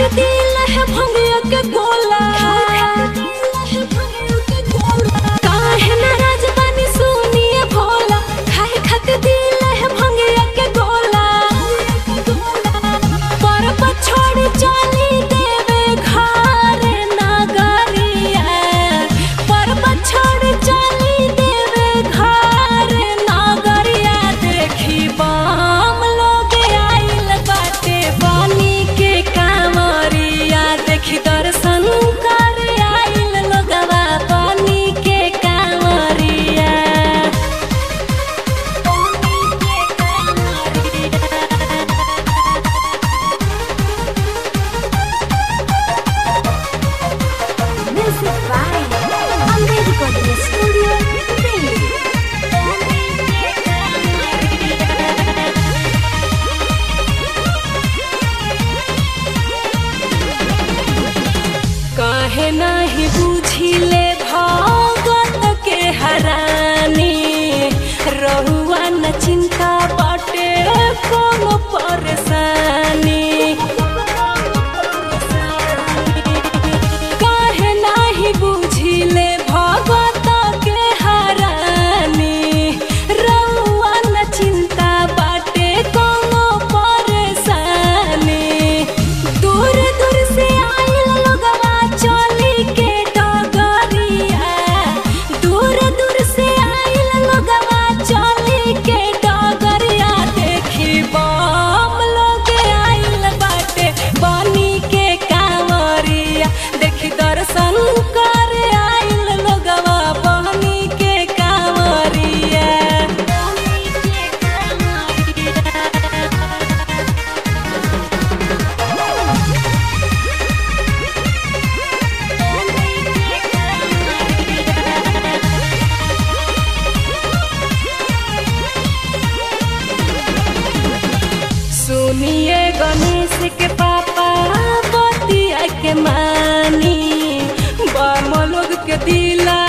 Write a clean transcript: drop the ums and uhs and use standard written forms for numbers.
दिल है भंगिया के गोला काहे नाराज बानी सुनिए भोला खाए खातिर दिल है भंगिया के गोला पर छोड़ी चली देवे घर नगरिया पर छोड़ी चली देवे घर नगरिया देखी बम लोग आइल बाटे बनी के कांवरिया देखी दर्शन कर आइल लोगवा बनी के कांवरिया Music by Amber Recording Studio, Delhi. काहे नाही बुझिले भगत के हरानी रहुआ न चिंता बाटे कोनो परेशानी काहे नाही बुझिले भगत के हरानी रहुआ न चिंता बाटे कोनो परेशानी दूर दूर से आइल लोगवा चली के डगरिया दूर दूर से आइल लोगवा चली के डगरिया देखी बम लोग आइल बाटे बनी के कांवरिया देखी दर्शन कर आइल लोगवा बनी के कांवरिया सुनिए गणेश के पापा बतिया के मानी बम लोग के दिला